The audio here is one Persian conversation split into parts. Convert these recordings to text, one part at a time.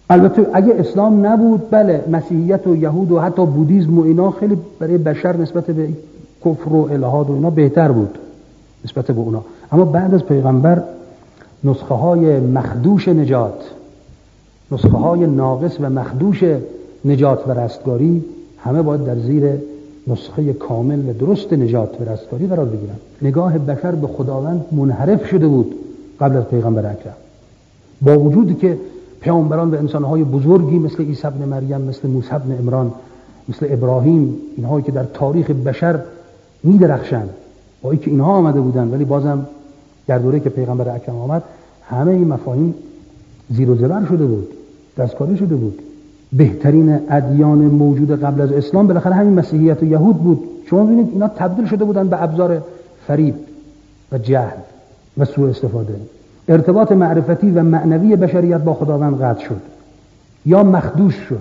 البته اگه اسلام نبود بله مسیحیت و یهود و حتی بودیسم و اینا خیلی برای بشر نسبت به کفر و الحاد و اینا بهتر بود نسبت به اونا. اما بعد از پیغمبر نسخه های مخدوش نجات، نسخه های ناقص و مخدوش نجات و رستگاری همه باید در زیر نسخه کامل و درست نجات و رستگاری قرار بگیرن. نگاه بشر به خداوند منحرف شده بود قبل از پیغمبر اکرم، با وجودی که پیامبران و انسانهای بزرگی مثل عیسی ابن مریم، مثل موسی ابن عمران، مثل ابراهیم، اینهایی که در تاریخ بشر می‌درخشند، با اینکه اینها آمده بودند ولی بازم در دوره که پیغمبر اکرم آمد همه این مفاهیم زیر و زبر شده بود، دستکاری شده بود. بهترین ادیان موجود قبل از اسلام بالاخره همین مسیحیت و یهود بود. شما ببینید اینا تبدیل شده بودند به ابزار فریب و جهل و سوء استفاده. ارتباط معرفتی و معنوی بشریت با خداوند قطع شد یا مخدوش شد،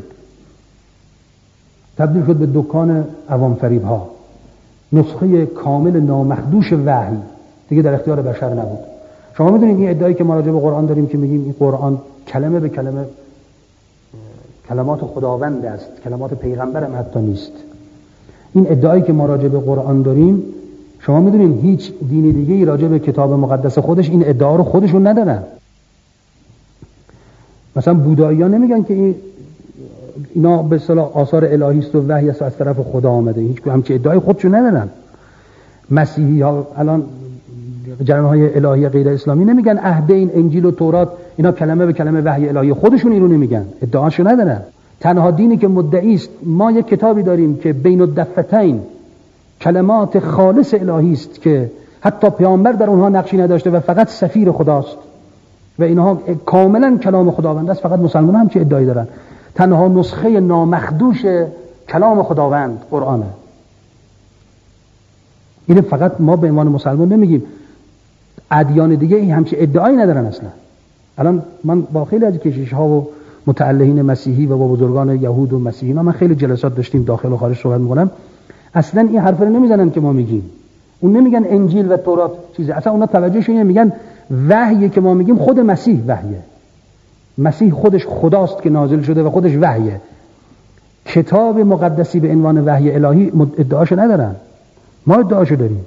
تبدیل شد به دکان عوام فریب ها. نسخه کامل نامخدوش وحی دیگه در اختیار بشر نبود. شما میدونید این ادعایی که ما راجع به قرآن داریم که میگیم این قرآن کلمه به کلمه کلمات خداوند است، کلمات پیغمبر هم حتی نیست. این ادعایی که ما راجع به قرآن داریم، شما میدونید هیچ دینی دیگه ای راجع به کتاب مقدس خودش این ادعا رو خودشون ندارن. مثلا بودایی‌ها نمیگن که اینا به اصطلاح آثار الهی است و وحی است از طرف خدا آمده، هیچ همچین ادعای خودشون ندارن. مسیحی‌ها الان جریان‌های الهی غیر اسلامی نمیگن عهدین، انجیل و تورات اینا کلمه به کلمه وحی الهی، خودشون اینو نمیگن، ادعاشو ندارن. تنها دینی که مدعی است ما یک کتابی داریم که بین الدفتین کلمات خالص الهی است که حتی پیامبر در اونها نقشی نداشته و فقط سفیر خداست و اینها کاملا کلام خداوند است. فقط مسلمان‌ها هم چه ادعایی دارن؟ تنها نسخه نامخدوش کلام خداوند قرآنه. این فقط ما به عنوان مسلمان نمیگیم، ادیان دیگه این همچین ادعایی ندارن اصلا. الان من با خیلی از کشیش‌ها و متعلهین مسیحی و با بزرگان یهود و مسیحیان من خیلی جلسات داشتیم داخل و خارج صحبت می‌کنم، اصلا این حرفا رو نمیزنن که ما میگیم. اون نمیگن انجیل و تورات چیزه، اصلا اونا توجهشون اینه میگن وحیی که ما میگیم خود مسیح وحیه، مسیح خودش خداست که نازل شده و خودش وحیه. کتاب مقدسی به عنوان وحی الهی ادعاشو ندارن، ما ادعاشو داریم.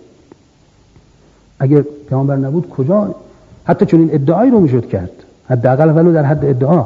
اگه پیامبر نبود کجا حتی چون این ادعایی رو میشد کرد، حداقل ولو در حد ادعا.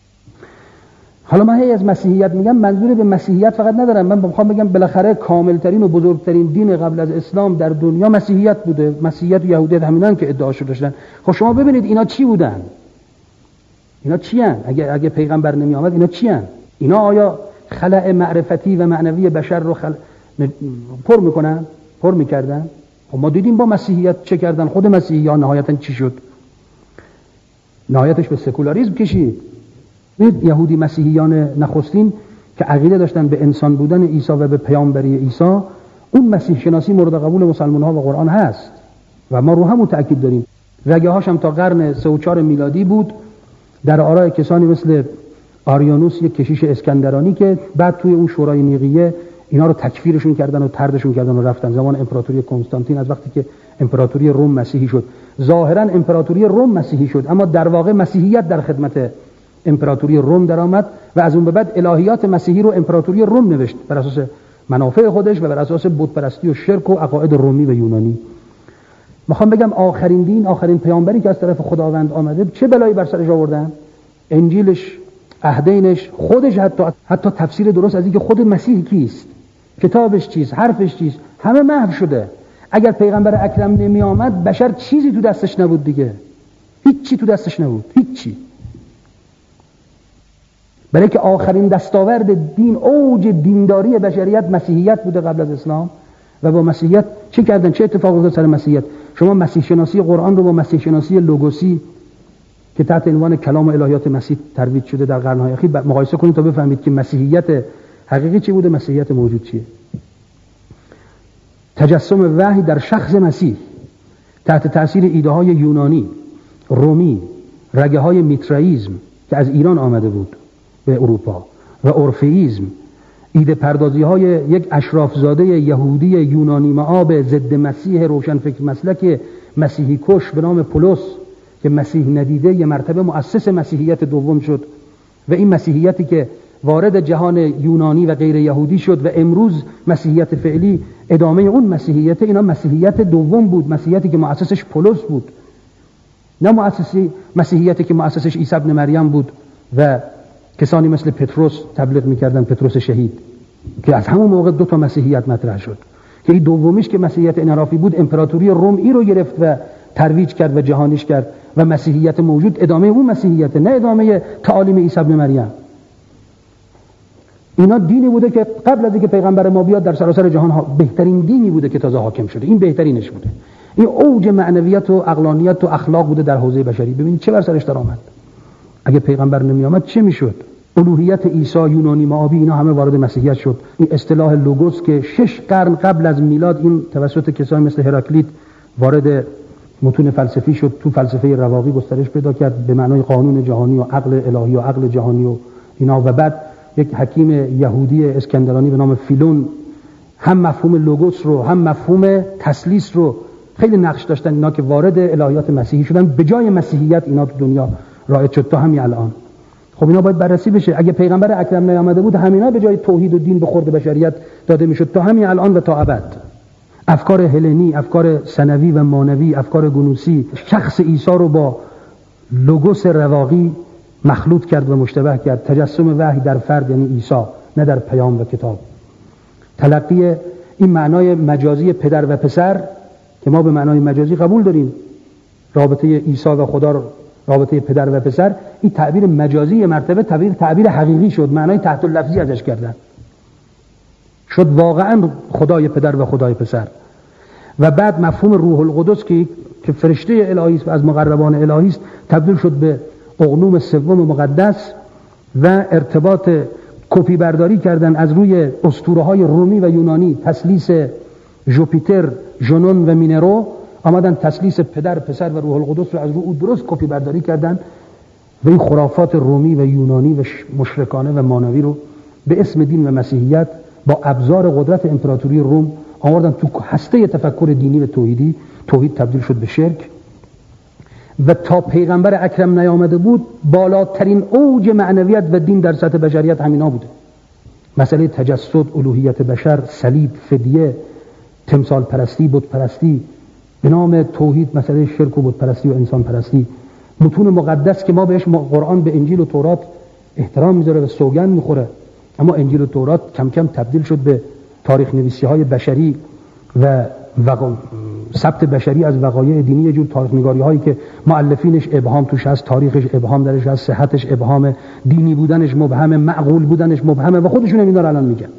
حالا من از مسیحیت میگم، منظور به مسیحیت فقط ندارم، من میخوام بگم بالاخره کاملترین و بزرگترین دین قبل از اسلام در دنیا مسیحیت بوده. مسیحیت و یهودیت همینان که ادعاشو داشتن. خب شما ببینید اینا چی بودن؟ اینا چی ان؟ اگه پیغمبر نمی آمد اینا چی ان؟ اینا آیا خلأ معرفتی و معنوی بشر رو پر میکنن؟ پر میکردن؟ خب ما دیدیم با مسیحیت چه کردن. خود مسیحیان نهایتا چی شد؟ نهایتش به سکولاریسم کشید. ببینید یهودی مسیحیان نخستین که عقیده داشتن به انسان بودن عیسی و به پیامبری عیسی، اون مسیح شناسی مورد قبول مسلمان ها و قرآن هست و ما رو همون تأکید داریم. رگه هاش هم تا قرن 3 و 4 میلادی بود در آراء کسانی مثل آریانوس، یک کشیش اسکندرانی که بعد توی اون شورای نیقیه اینا رو تکفیرشون کردن و طردشون کردن و رفتن. زمان امپراتوری کنستانتین، از وقتی که امپراتوری روم مسیحی شد، ظاهرا امپراتوری روم مسیحی شد اما در واقع مسیحیت در خدمت امپراتوری روم درآمد و از اون به بعد الهیات مسیحی رو امپراتوری روم نوشت بر اساس منافع خودش و بر اساس بت پرستی و شرک و عقاید رومی و یونانی. میخوام بگم آخرین دین، آخرین پیامبری که از طرف خداوند آمده چه بلایی بر سرش آوردن؟ انجیلش، عهدینش، خودش حتی تفسیر درست از اینکه خود مسیح کیست، کتابش چیست، حرفش چیست، همه محو شده. اگر پیغمبر اکرم نمی آمد بشر چیزی تو دستش نبود دیگه، هیچی تو دستش نبود، هیچی. برای که آخرین دستاورد دین، اوج دینداری بشریت مسیحیت بوده قبل از اسلام و با مسیحیت چه کردن؟ چه اتفاقی افتاد سر مسیحیت؟ شما مسیح شناسی قرآن رو با مسیح شناسی لوگوسی که تحت عنوان کلام و الهیات مسیح ترویج شده در قرن‌های اخیر مقایسه کنید تا بفهمید که مسیحیت حقیقی چی بوده، مسیحیت موجود چیه. تجسم وحی در شخص مسیح تحت تاثیر ایده‌های یونانی، رومی، رگه‌های میترائیسم که از ایران آمده بود به اروپا و اورفئیسم، ایده پردازی‌های یک اشرافزاده یهودی یونانی معاب ضد مسیح روشنفکر مسلک مسیحی کش به نام پولس که مسیح ندیده یه مرتبه مؤسس مسیحیت دوم شد و این مسیحیتی که وارد جهان یونانی و غیر یهودی شد و امروز مسیحیت فعلی ادامه اون مسیحیت، اینا مسیحیت دوم بود، مسیحیتی که مؤسسش پولس بود، نه مسیحیتی که مؤسسش عیسی ابن مریم بود و کسانی مثل پتروس تبلیغ میکردن، پتروس شهید، که از همون موقع دو تا مسیحیت مطرح شد که این دومیش که مسیحیت انحرافی بود امپراتوری رومی رو گرفت و ترویج کرد و جهانیش کرد و مسیحیت موجود ادامه اون مسیحیت، نه ادامه تعالیم عیسی ابن مریم. اینا دینی بوده که قبل از اینکه پیغمبر ما بیاد در سراسر جهان بهترین دینی بوده که تازه حاکم شده، این بهترینش بوده، این اوج معنویت و عقلانیت و اخلاق بوده در حوزه بشری. ببینید چه بر سرش در آمد. اگه پیغمبر نمی آمد چه میشد؟ الوهیت عیسی، یونانی معابی، اینا همه وارد مسیحیت شد. این اصطلاح لوگوس که 6 قرن قبل از میلاد این توسط کسانی مثل هراکلیت وارد متون فلسفی شد، تو فلسفه رواقی گسترش پیدا کرد به معنای قانون جهانی و عقل الهی و عقل جهانی و اینا. و بعد یک حکیم یهودی اسکندرانی به نام فیلون هم مفهوم لوگوس رو هم مفهوم تثلیث رو خیلی نقش داشتن، اینا که وارد الهیات مسیحی شدن، به جای مسیحیت اینا تو دنیا رایج شد تا همین الان. خب اینا باید بررسی بشه. اگه پیغمبر اکرم نیامده بود همینا به جای توحید و دین به خورد بشریت داده میشد تا همین الان و تا ابد. افکار هلنی، افکار ثانوی و مانوی، افکار گنوسی شخص عیسی رو با لوگوس رواقی مخلوط کرد و مشتبه کرد. تجسم وحی در فرد یعنی عیسی، نه در پیام و کتاب. تلقی این معنای مجازی پدر و پسر که ما به معنای مجازی قبول داریم، رابطه عیسی و خدا، رابطه پدر و پسر، این تعبیر مجازی مرتبه تعبیر حقیقی شد، معنای تحت اللفظی ازش کردن، شد واقعا خدای پدر و خدای پسر. و بعد مفهوم روح القدس که فرشته الهی است و از مقربان الهی است تبدیل شد به اقنوم سوم مقدس و ارتباط کپی برداری کردن از روی اسطوره‌های رومی و یونانی، تثلیث ژوپیتر، ژنون و مینرو، آمدن تثلیث پدر، پسر و روح القدس رو از روی او درست کپی برداری کردن و این خرافات رومی و یونانی و مشرکانه و مانوی رو به اسم دین و مسیحیت با ابزار قدرت امپراتوری روم آوردن تو هسته تفکر دینی و توحیدی. توحید تبدیل شد به شرک و تا پیغمبر اکرم نیامده بود بالاترین اوج معنویت و دین در سطح بشریت همینا بوده. مسئله تجسد، الوهیت بشر، صلیب، فدیه، تمثال پرستی، بت پرستی، به نام توحید مسئله شرک و بت پرستی و انسان پرستی. متون مقدس که ما بهش قرآن به انجیل و تورات احترام میذاره و سوگند میخوره، اما انجیل و تورات کم کم تبدیل شد به تاریخ نویسی های بشری و ثبت بشری از وقایع دینی، یه جور تاریخ نگاری هایی که مؤلفینش ابهام توش هست، تاریخش ابهام درش هست، صحتش ابهام، دینی بودنش مبهمه، معقول بودنش مبهمه و خودشون هم اینا رو الان میگن.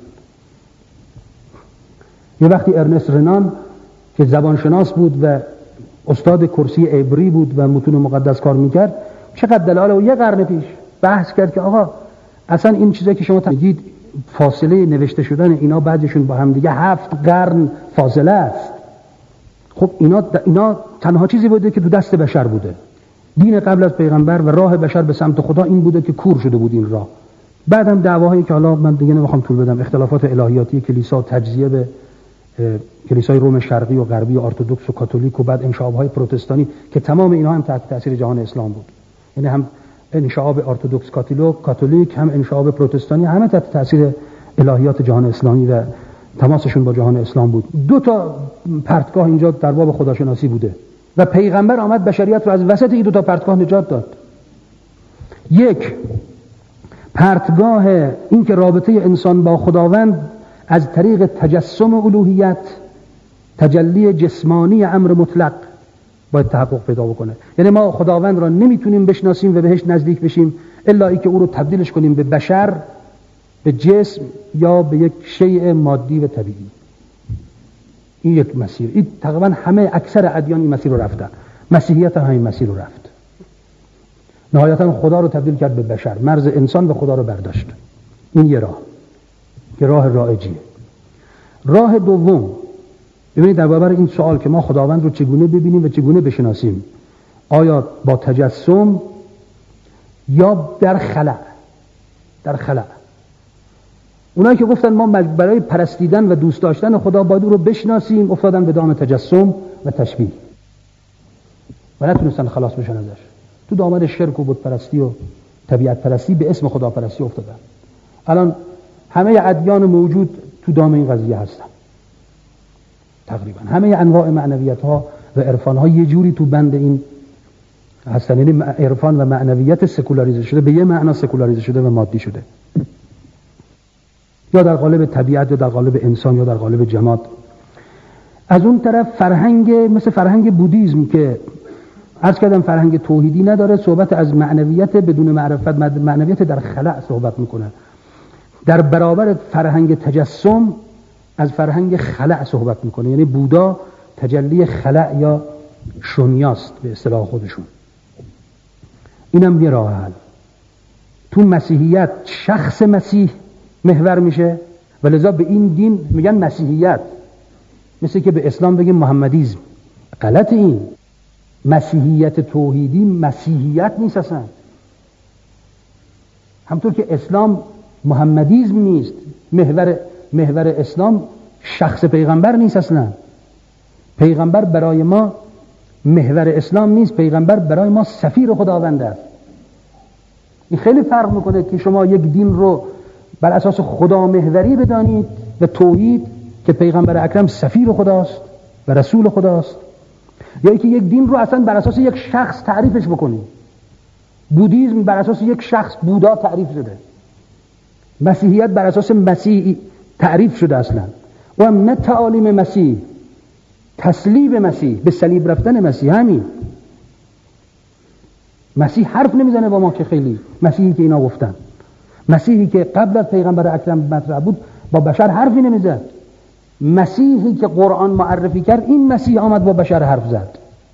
یه وقتی ارنست رنان که زبانشناس بود و استاد کرسی عبری بود و متون مقدس کار میکرد، چقدر دلاله و یه قرن پیش بحث کرد که آقا اصلا این چیزایی که شما میگید فاصله نوشته شدن اینا بعضیشون با هم دیگه 7 قرن فاصله است. خب اینا تنها چیزی بوده که تو دست بشر بوده. دین قبل از پیغمبر و راه بشر به سمت خدا این بوده که کور شده بود این راه. بعدم دعواهایی که حالا من دیگه نمیخوام طول بدم، اختلافات الهیاتی کلیسا، تجزیه به کلیسای روم شرقی و غربی و ارتدوکس و کاتولیک و بعد انشعاب‌های پروتستانی که تمام اینا هم تحت تاثیر جهان اسلام بود. یعنی هم انشعاب ارتدوکس کاتولیک هم انشعاب پروتستانی، همه تحت تاثیر الهیات جهان اسلامی و تماسشون با جهان اسلام بود. 2 تا پرتگاه اینجا در باب خداشناسی بوده و پیغمبر آمد بشریت رو از وسط این 2 تا پرتگاه نجات داد. یک پرتگاه این که رابطه انسان با خداوند از طریق تجسم الوهیت، تجلی جسمانی امر مطلق باید تحقق پیدا بکنه. یعنی ما خداوند را نمیتونیم بشناسیم و بهش نزدیک بشیم الا اینکه او رو تبدیلش کنیم به بشر، به جسم یا به یک شیء مادی و طبیعی. این یک مسیر. این تقریبا همه اکثر ادیان این مسیر رو رفتن. مسیحیت هم همین مسیر رو رفت. نهایتا خدا رو تبدیل کرد به بشر، مرز انسان و خدا رو برداشت. این یه راه که راه رایجیه. راه دوم، ببینید در برابر این سوال که ما خداوند رو چگونه ببینیم و چگونه بشناسیم، آیا با تجسم یا در خلأ. اونایی که گفتن ما برای پرستیدن و دوست داشتن خدا باید او رو بشناسیم، افتادن به دام تجسم و تشبیه و نتونستن خلاص بشن ازش، تو دامن شرک و بت پرستی و طبیعت پرستی به اسم خداپرستی افتادن. الان همه ادیان موجود تو دام این قضیه هستن، تقریبا همه انواع معنویت ها و عرفان ها یه جوری تو بند این هستن. یعنی عرفان و معنویت سکولاریزه شده، به یه معنا سکولاریزه شده و مادی شده، یا در قالب طبیعت یا در قالب انسان یا در قالب جماد. از اون طرف فرهنگ مثل فرهنگ بودیسم که عرض کردم فرهنگ توحیدی نداره، صحبت از معنویت بدون معرفت، معنویت در خلأ صحبت میکنه. در برابر فرهنگ تجسم از فرهنگ خلأ صحبت میکنه. یعنی بودا تجلی خلأ یا شونیاست به اصطلاح خودشون. اینم یه راه حل. تو مسیحیت شخص مسیح محور میشه و لذا به این دین میگن مسیحیت، مثل که به اسلام بگیم محمدیزم. غلط. این مسیحیت توحیدی مسیحیت نیست اصلا، همطور که اسلام محمدیزم نیست. محور اسلام شخص پیغمبر نیست اصلا. پیغمبر برای ما محور اسلام نیست، پیغمبر برای ما سفیر خداوند است. این خیلی فرق میکنه که شما یک دین رو بر اساس خدا محوری بدانید و توحید که پیغمبر اکرم سفیر خداست و رسول خداست، یا اینکه یک دین رو اصلا بر اساس یک شخص تعریفش بکنید. بودیسم بر اساس یک شخص بودا تعریف شده، مسیحیت بر اساس مسیح تعریف شده اصلا. و هم نه تعالیم مسیح، تسلیب مسیح، به صلیب رفتن مسیح. همین مسیح حرف نمیزنه با ما که خیلی، مسیحی که اینا گفتن، مسیحی که قبل از پیغمبر اکرم مطرح بود با بشر حرفی نمیزد. مسیحی که قرآن معرفی کرد، این مسیح آمد با بشر حرف زد.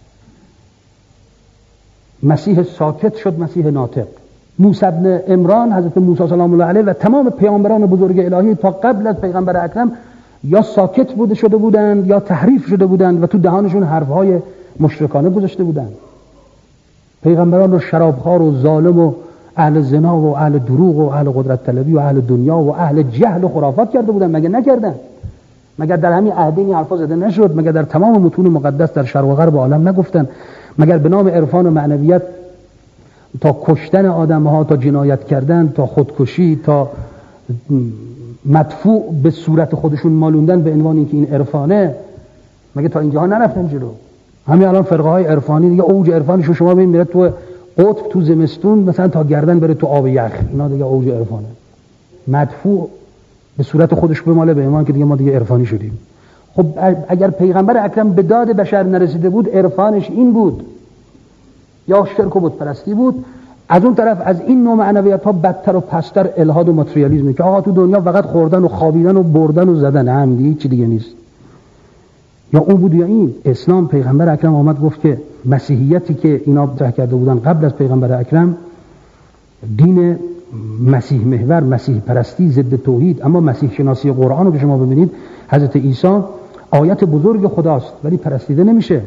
مسیح ساکت شد مسیح ناطق. موسی ابن عمران، حضرت موسی سلام الله علیه و تمام پیامبران بزرگ الهی تا قبل از پیغمبر اکرم یا ساکت شده بودند یا تحریف شده بودند و تو دهانشون حرفهای مشرکانه گذاشته بودند. پیغمبران رو شرابخوار و ظالم و اهل زنا و اهل دروغ و اهل قدرت طلبی و اهل دنیا و اهل جهل و خرافات کرده بودند. مگه نکردن؟ مگر در همین عهدین حرفا زده نشد؟ مگر در تمام متون مقدس در شرق و غرب عالم نگفتن؟ مگر به نام عرفان و معنویت تا کشتن آدم‌ها، تا جنایت کردن، تا خودکشی، تا مدفوع به صورت خودشون مالوندن به عنوان اینکه این عرفانه، مگه تا اینجاها نرفتن جلو؟ همین الان فرقه های عرفانی دیگه اوج عرفانشو شما ببین میره تو قطب تو زمستون مثلا تا گردن بره تو آب یخ، اینا دیگه اوج عرفانه. مدفوع به صورت خودش بماله به ایمان که دیگه ما دیگه عرفانی شدیم. خب اگر پیغمبر اکرم به داد بشر نرسیده بود، عرفانش این بود یا شرک و بت پرستی بود. از اون طرف از این نوع معنویت ها بدتر و پستر الحاد و ماتریالیسم که آقا تو دنیا فقط خوردن و خوابیدن و بردن و زدن، هم دیگه چی دیگه نیست. یا اون بود یا این. اسلام پیغمبر اکرم آمد گفت که مسیحیتی که اینا مطرح کرده بودن قبل از پیغمبر اکرم دین مسیح محور، مسیح پرستی، ضد توحید. اما مسیح شناسی قرآن رو که شما ببینید، حضرت عیسی آیت بزرگ خداست ولی پرستیده نمیشه.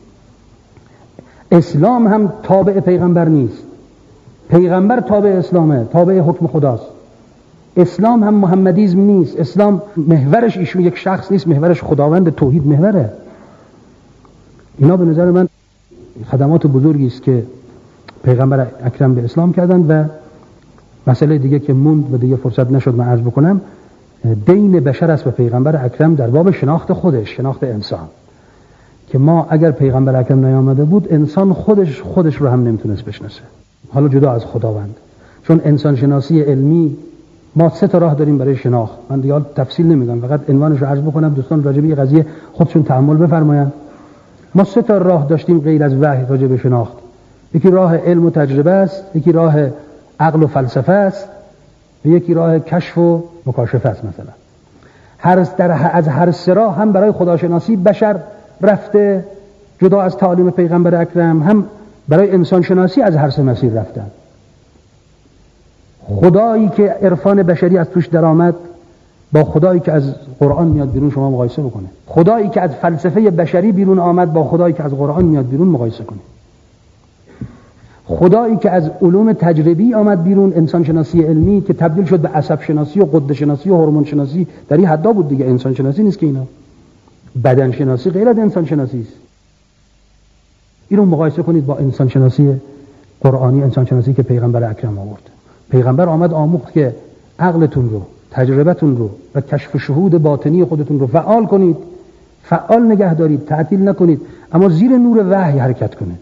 اسلام هم تابع پیغمبر نیست، پیغمبر تابع اسلامه، تابع حکم خداست. اسلام هم محمدیزم نیست، اسلام محورش ایشون یک شخص نیست، محورش خداوند توحید محوره. اینا به نظر من خدمات بزرگی است که پیغمبر اکرم به اسلام کردن. و مسئله دیگه که موند و دیگه فرصت نشد من عرض بکنم، دین بشر است و پیغمبر اکرم در باب شناخت خودش، شناخت انسان، که ما اگر پیغمبر اکرم نیامده بود انسان خودش رو هم نمیتونست بشناسه، حالا جدا از خداوند. چون انسان شناسی علمی ما 3 راه داریم برای شناخت. من دیگه تفصیل نمیگم، فقط عنوانش رو عرض بکنم، دوستان راجع به قضیه خودشون تأمل بفرمایند. ما 3 راه داشتیم غیر از وحی راجع به شناخت. یکی راه علم و تجربه است، یکی راه عقل و فلسفه است، و یکی راه کشف و مکاشفه است. مثلا از هر 3 راه هم برای خداشناسی بشر رفته جدا از تعالیم پیغمبر اکرم، هم برای انسان شناسی از هر 3 مسیر رفتن. خدایی که عرفان بشری از توش درآمد با خدایی که از قرآن میاد بیرون شما مقایسه بکنه. خدایی که از فلسفه بشری بیرون آمد با خدایی که از قرآن میاد بیرون مقایسه کنه. خدایی که از علوم تجربی آمد بیرون، انسان شناسی علمی که تبدیل شد به عصب شناسی و غده شناسی و هورمون شناسی، در این حدا بود دیگه. انسان شناسی نیست که اینا، بدن شناسی غیر از انسان شناسی است. اینو مقایسه کنید با انسان شناسی قرآنی انسان شناسی که پیغمبر اکرم آورد. پیغمبر آمد آموخت که عقلتون رو، تجربتون رو و کشف شهود باطنی خودتون رو فعال کنید، فعال نگه دارید، تعطیل نکنید، اما زیر نور وحی حرکت کنید.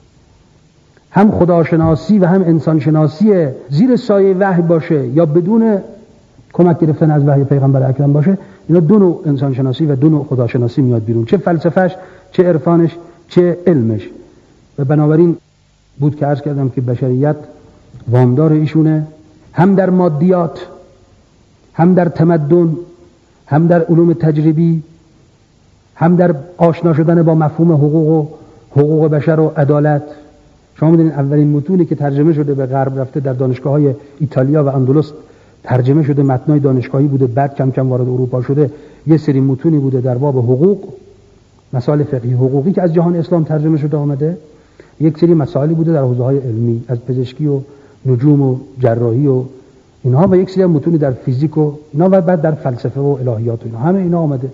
هم خداشناسی و هم انسان شناسی زیر سایه وحی باشه یا بدون کمک گرفتن از وحی پیغمبر اکرم باشه، اینا دو نوع انسان شناسی و دو نوع خداشناسی میاد بیرون، چه فلسفهش، چه عرفانش، چه علمش. و بنابراین بود که عرض کردم که بشریت وامدار ایشونه، هم در مادیات، هم در تمدن، هم در علوم تجربی، هم در آشنا شدن با مفهوم حقوق بشر و عدالت. شما می‌دونید اولین متونی که ترجمه شده به غرب رفته در دانشگاه‌های ایتالیا و اندلس ترجمه شده، متنای دانشگاهی بوده، بعد کم کم وارد اروپا شده. یه سری متونی بوده در باب حقوق، مسائل فقهی حقوقی که از جهان اسلام ترجمه شده آمده. یک سری مسائلی بوده در حوزه‌های علمی، از پزشکی و نجوم و جراحی و اینها، و یک سری متونی در فیزیک و اینا، و بعد در فلسفه و الهیات و اینا، همه اینا آمده.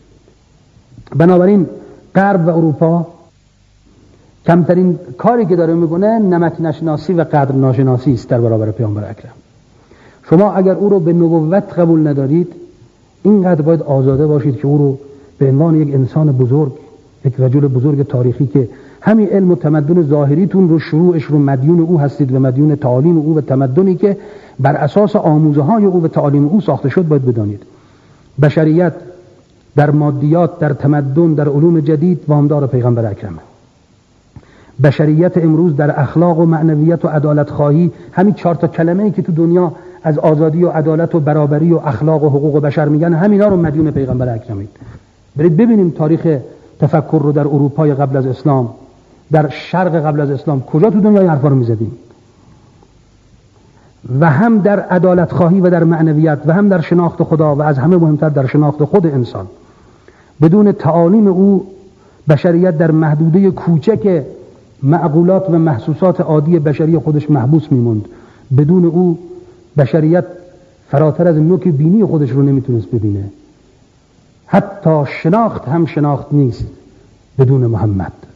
بنابراین غرب و اروپا کمترین کاری که داره میکنه نمک نشناسی و قدر ناشناسی است در برابر پیامبر اکرم. شما اگر او رو به نبوت قبول ندارید، اینقدر باید آزاده باشید که او رو به عنوان یک انسان بزرگ، یک رجل بزرگ تاریخی که همین علم و تمدن ظاهریتون رو شروعش رو مدیون او هستید و مدیون تعالیم او و تمدنی که بر اساس آموزه های او و تعالیم او ساخته شد باید بدانید. بشریت در مادیات، در تمدن، در علوم جدید وامدار پیغمبر اکرمه. بشریت امروز در اخلاق و معنویت و عدالت خواهی، همین 4 تا کلمه‌ای که تو دنیا از آزادی و عدالت و برابری و اخلاق و حقوق بشر میگن، همینا رو مدیون پیغمبر اکرمید. برید ببینیم تاریخ تفکر رو در اروپای قبل از اسلام، در شرق قبل از اسلام، کجا تو دنیا این حرفا رو میزدیم. و هم در عدالت خواهی و در معنویت و هم در شناخت خدا و از همه مهمتر در شناخت خود انسان. بدون تعالیم او بشریت در محدوده کوچک معقولات و محسوسات عادی بشری خودش محبوس میموند. بدون او بشریت فراتر از نوک بینی خودش رو نمیتونست ببینه. حتی شناخت هم شناخت نیست بدون محمد.